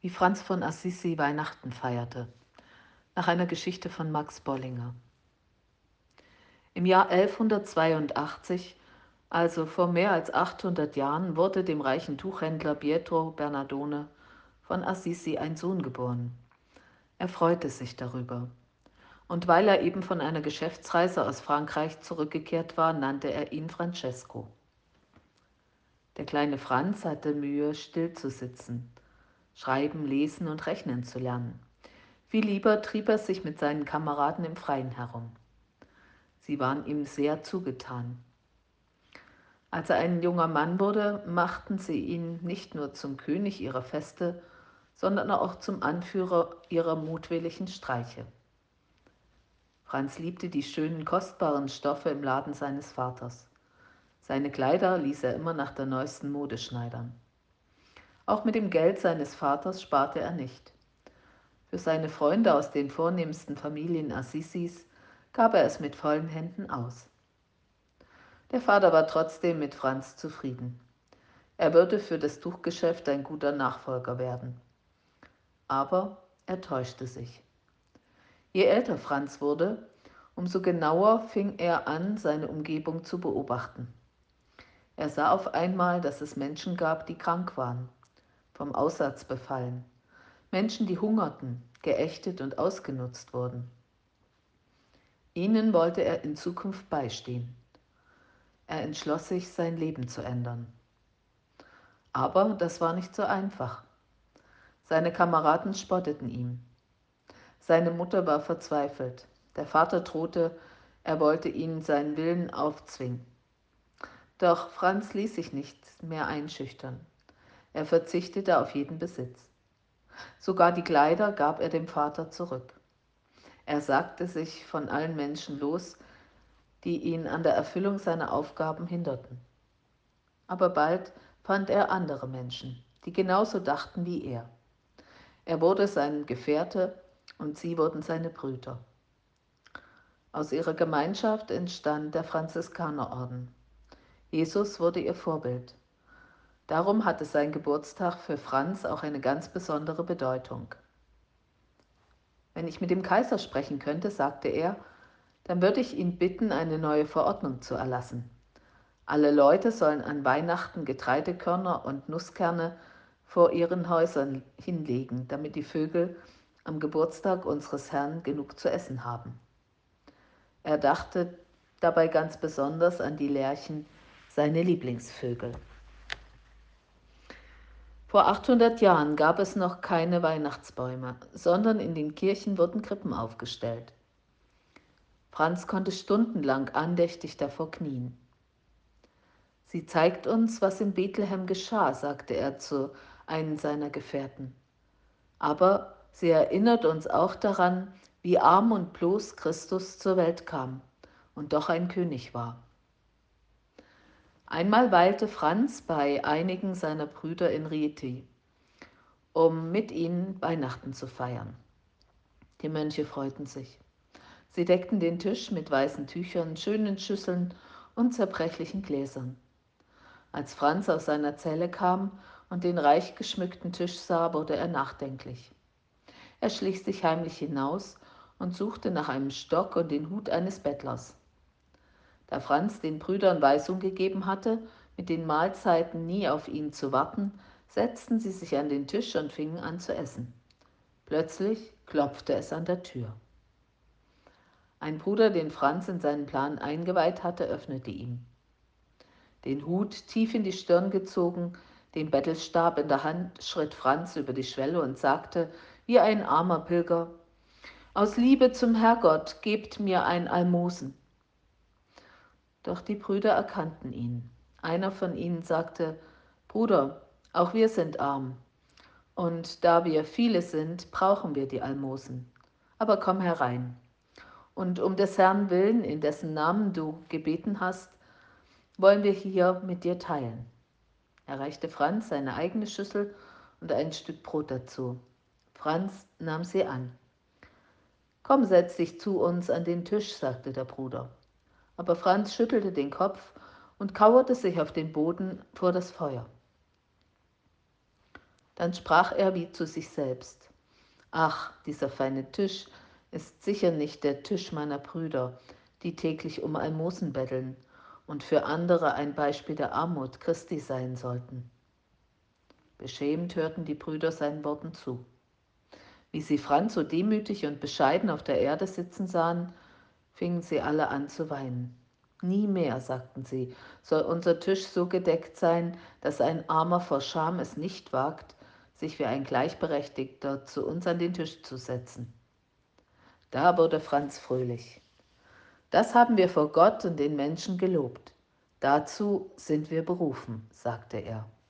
wie Franz von Assisi Weihnachten feierte, nach einer Geschichte von Max Bollinger. Im Jahr 1182, also vor mehr als 800 Jahren, wurde dem reichen Tuchhändler Pietro Bernardone von Assisi ein Sohn geboren. Er freute sich darüber. Und weil er eben von einer Geschäftsreise aus Frankreich zurückgekehrt war, nannte er ihn Francesco. Der kleine Franz hatte Mühe, still zu sitzen, schreiben, lesen und rechnen zu lernen. Viel lieber trieb er sich mit seinen Kameraden im Freien herum. Sie waren ihm sehr zugetan. Als er ein junger Mann wurde, machten sie ihn nicht nur zum König ihrer Feste, sondern auch zum Anführer ihrer mutwilligen Streiche. Franz liebte die schönen, kostbaren Stoffe im Laden seines Vaters. Seine Kleider ließ er immer nach der neuesten Mode schneidern. Auch mit dem Geld seines Vaters sparte er nicht. Für seine Freunde aus den vornehmsten Familien Assisis gab er es mit vollen Händen aus. Der Vater war trotzdem mit Franz zufrieden. Er würde für das Tuchgeschäft ein guter Nachfolger werden. Aber er täuschte sich. Je älter Franz wurde, umso genauer fing er an, seine Umgebung zu beobachten. Er sah auf einmal, dass es Menschen gab, die krank waren, vom Aussatz befallen, Menschen, die hungerten, geächtet und ausgenutzt wurden. Ihnen wollte er in Zukunft beistehen. Er entschloss sich, sein Leben zu ändern. Aber das war nicht so einfach. Seine Kameraden spotteten ihm. Seine Mutter war verzweifelt. Der Vater drohte, er wollte ihnen seinen Willen aufzwingen. Doch Franz ließ sich nicht mehr einschüchtern. Er verzichtete auf jeden Besitz. Sogar die Kleider gab er dem Vater zurück. Er sagte sich von allen Menschen los, die ihn an der Erfüllung seiner Aufgaben hinderten. Aber bald fand er andere Menschen, die genauso dachten wie er. Er wurde sein Gefährte und sie wurden seine Brüder. Aus ihrer Gemeinschaft entstand der Franziskanerorden. Jesus wurde ihr Vorbild. Darum hatte sein Geburtstag für Franz auch eine ganz besondere Bedeutung. Wenn ich mit dem Kaiser sprechen könnte, sagte er, dann würde ich ihn bitten, eine neue Verordnung zu erlassen. Alle Leute sollen an Weihnachten Getreidekörner und Nusskerne vor ihren Häusern hinlegen, damit die Vögel am Geburtstag unseres Herrn genug zu essen haben. Er dachte dabei ganz besonders an die Lerchen, seine Lieblingsvögel. Vor 800 Jahren gab es noch keine Weihnachtsbäume, sondern in den Kirchen wurden Krippen aufgestellt. Franz konnte stundenlang andächtig davor knien. Sie zeigt uns, was in Bethlehem geschah, sagte er zu einem seiner Gefährten. Aber sie erinnert uns auch daran, wie arm und bloß Christus zur Welt kam und doch ein König war. Einmal weilte Franz bei einigen seiner Brüder in Rieti, um mit ihnen Weihnachten zu feiern. Die Mönche freuten sich. Sie deckten den Tisch mit weißen Tüchern, schönen Schüsseln und zerbrechlichen Gläsern. Als Franz aus seiner Zelle kam und den reich geschmückten Tisch sah, wurde er nachdenklich. Er schlich sich heimlich hinaus und suchte nach einem Stock und den Hut eines Bettlers. Da Franz den Brüdern Weisung gegeben hatte, mit den Mahlzeiten nie auf ihn zu warten, setzten sie sich an den Tisch und fingen an zu essen. Plötzlich klopfte es an der Tür. Ein Bruder, den Franz in seinen Plan eingeweiht hatte, öffnete ihm. Den Hut tief in die Stirn gezogen, den Bettelstab in der Hand, schritt Franz über die Schwelle und sagte, wie ein armer Pilger, »Aus Liebe zum Herrgott, gebt mir ein Almosen.« Doch die Brüder erkannten ihn. Einer von ihnen sagte, »Bruder, auch wir sind arm, und da wir viele sind, brauchen wir die Almosen. Aber komm herein. Und um des Herrn willen, in dessen Namen du gebeten hast, wollen wir hier mit dir teilen.« Er reichte Franz seine eigene Schüssel und ein Stück Brot dazu. Franz nahm sie an. »Komm, setz dich zu uns an den Tisch«, sagte der Bruder. Aber Franz schüttelte den Kopf und kauerte sich auf den Boden vor das Feuer. Dann sprach er wie zu sich selbst: Ach, dieser feine Tisch ist sicher nicht der Tisch meiner Brüder, die täglich um Almosen betteln und für andere ein Beispiel der Armut Christi sein sollten. Beschämt hörten die Brüder seinen Worten zu. Wie sie Franz so demütig und bescheiden auf der Erde sitzen sahen, fingen sie alle an zu weinen. Nie mehr, sagten sie, soll unser Tisch so gedeckt sein, dass ein Armer vor Scham es nicht wagt, sich wie ein Gleichberechtigter zu uns an den Tisch zu setzen. Da wurde Franz fröhlich. Das haben wir vor Gott und den Menschen gelobt. Dazu sind wir berufen, sagte er.